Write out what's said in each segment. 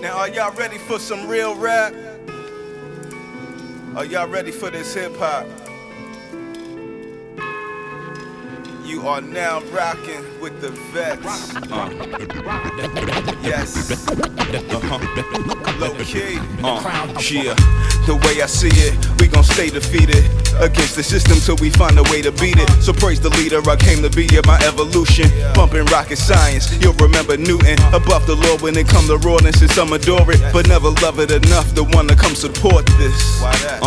Now are y'all ready for some real rap? Are y'all ready for this hip hop? You are now rocking with the vets. Yes. Low key. Yeah. The way I see it, we gon' stay defeated against the system till we find a way to beat it. So praise the leader, I came to be in my evolution. Bumping rocket science, you'll remember Newton. Above the law when it come to rawness, and some adore it, but never love it enough to wanna come support this.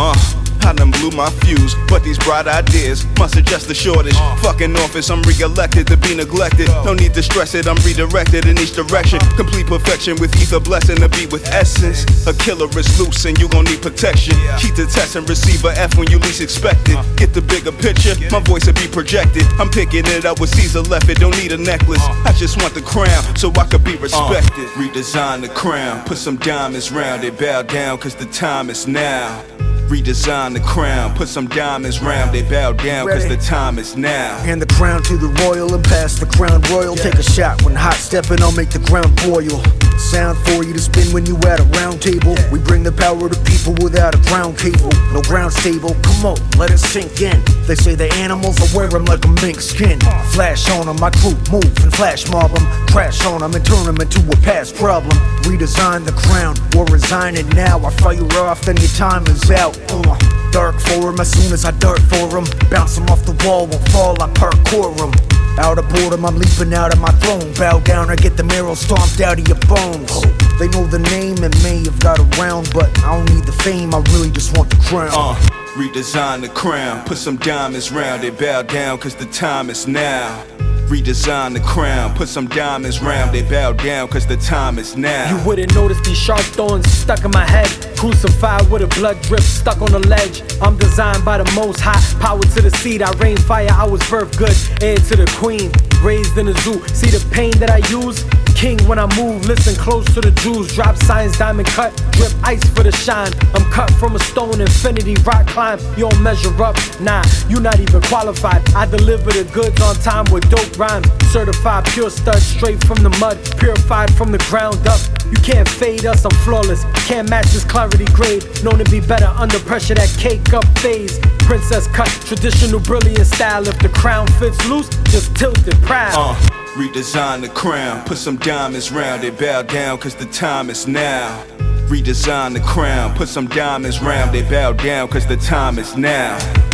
I done blew my fuse, but these bright ideas must suggest a shortage. Fucking office, I'm re-elected to be neglected. No need to stress it, I'm redirected in each direction. Complete perfection with ether blessing to be with essence. A killer is loose and you gon' need protection. Keep the test and receive a F when you least expect it. Get the bigger picture, my voice will be projected. I'm picking it up with Caesar left it, don't need a necklace. I just want the crown so I could be respected. Redesign the crown, put some diamonds round it. Bow down cause the time is now. Redesign the crown, put some diamonds round it. Bow down cause the time is now. Hand the crown to the royal and pass the crown royal. Take a shot when hot stepping, I'll make the ground boil. Sound for you to spin when you at a round table. We bring the power to people without a ground cable. No ground stable, come on, let it sink in. They say the animals, I wear them like a mink skin. Flash on them, my crew move and flash mob them. Crash on them and turn them into a past problem. Redesign the crown, or resign it now. I fire off, then your time is out. Dark for him as soon as I dart for him. Bounce him off the wall, won't fall, I parkour him. Out of boredom, I'm leaping out of my throne. Bow down, I get the marrow stomped out of your bones. They know the name and may have got around, but I don't need the fame, I really just want the crown. Redesign the crown, put some diamonds round it. Bow down cause the time is now. Redesign the crown, put some diamonds round it. Bow down cause the time is now. You wouldn't notice these sharp thorns stuck in my head. Crucified with a blood drip stuck on the ledge. I'm designed by the most high, power to the seed. I rain fire, I was birthed good, heir to the queen. Raised in the zoo, see the pain that I use? King when I move, listen close to the Jews. Drop signs, diamond cut, drip ice for the shine. I'm cut from a stone, infinity, rock climb. You don't measure up, nah, you not even qualified. I deliver the goods on time with dope rhymes. Certified pure stud, straight from the mud, purified from the ground up. You can't fade us, I'm flawless. Can't match this clarity grade. Known to be better under pressure, that cake up phase. Princess cut, traditional brilliant style. If the crown fits loose, just tilt it proud. Redesign the crown, put some diamonds round it. Bow down cause the time is now. Redesign the crown, put some diamonds round it. Bow down cause the time is now.